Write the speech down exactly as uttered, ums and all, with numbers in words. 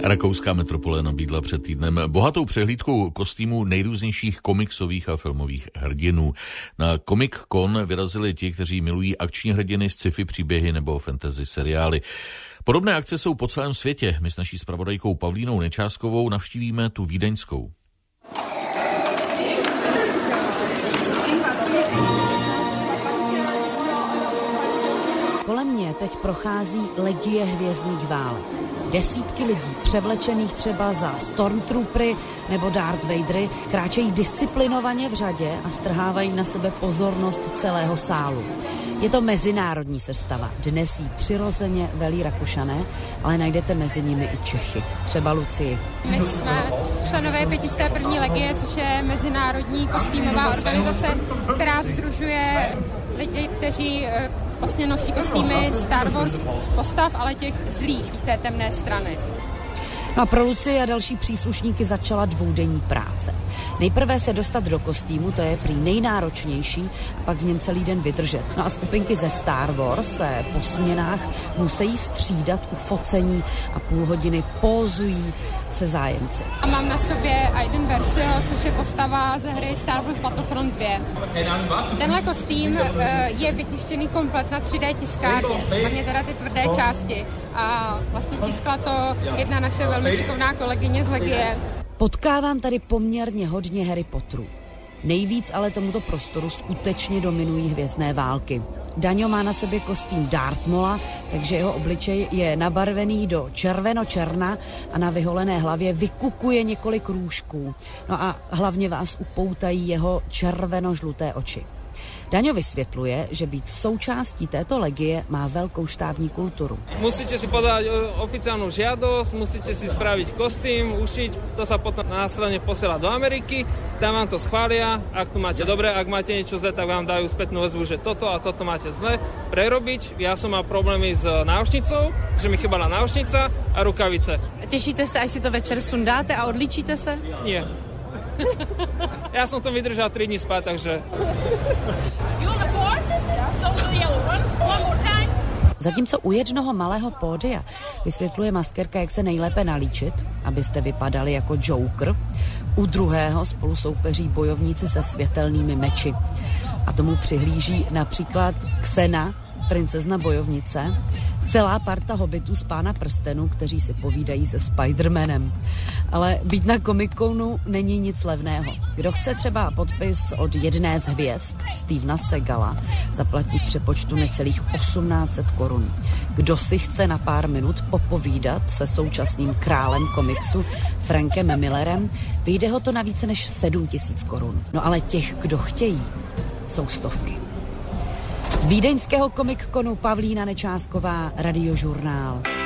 Rakouská metropole nabídla před týdnem bohatou přehlídku kostýmů nejrůznějších komiksových a filmových hrdinů. Na Comic Con vyrazili ti, kteří milují akční hrdiny, sci-fi příběhy nebo fantasy seriály. Podobné akce jsou po celém světě. My s naší zpravodajkou Pavlínou Nečáskovou navštívíme tu vídeňskou. Kolem mě teď prochází legie hvězdných válek. Desítky lidí, převlečených třeba za Stormtroopery nebo Darth Vadery, kráčejí disciplinovaně v řadě a strhávají na sebe pozornost celého sálu. Je to mezinárodní sestava. Dnes jí přirozeně velí Rakušané, ale najdete mezi nimi i Čechy, třeba Lucii. My jsme členové pětisté první legie, což je mezinárodní kostýmová organizace, která sdružuje lidi, kteří vlastně nosí kostýmy Star Wars postav, ale těch zlých, té temné strany. No a pro Lucii a další příslušníky začala dvoudenní práce. Nejprve se dostat do kostýmu, to je prý nejnáročnější, a pak v něm celý den vydržet. No a skupinky ze Star Wars se po směnách musí střídat u focení a půl hodiny pózují se zájemci. A mám na sobě Aiden Versio, což je postava ze hry Star Wars Battlefront dva. Tenhle kostým je vytištěný komplet na tři dé tiskárně, hlavně teda ty tvrdé části. A vlastně tiskla to jedna naše velmi šikovná kolegyně z legie. Potkávám tady poměrně hodně Harry Potterů. Nejvíc ale tomuto prostoru skutečně dominují hvězdné války. Daňo má na sobě kostým Darth Maula, takže jeho obličej je nabarvený do červeno-černa a na vyholené hlavě vykukuje několik růžků. No a hlavně vás upoutají jeho červeno-žluté oči. Daňo vysvětluje, že být součástí této legie má velkou štábní kulturu. Musíte si podať oficiálnu žiadosť, musíte si spraviť kostým, ušiť, to sa potom následne posiela do Ameriky, tam vám to schvália, ak to máte dobre, ak máte niečo zle, tak vám dajú spätnú väzbu, že toto a toto máte zle prerobiť. Ja som mal problémy s náušnicou, že mi chybala náušnica a rukavice. Těšíte se, až si to večer sundáte a odlíčíte se? Nie. Ja som to vydržal tri dní spať, takže... Zatímco u jednoho malého pódia vysvětluje maskérka, jak se nejlépe nalíčit, abyste vypadali jako Joker, u druhého spolu soupeří bojovníci se světelnými meči. A tomu přihlíží například Xena, princezna bojovnice, celá parta hobitů z Pána prstenů, kteří si povídají se Spidermanem. Ale být na Comic-Conu není nic levného. Kdo chce třeba podpis od jedné z hvězd, Stevena Segala, zaplatí v přepočtu necelých osmnáct set korun. Kdo si chce na pár minut popovídat se současným králem komiksu Frankem Millerem, vyjde ho to na více než sedm tisíc korun. No ale těch, kdo chtějí, jsou stovky. Z vídeňského Comic-Conu Pavlína Nečásková, Radiožurnál.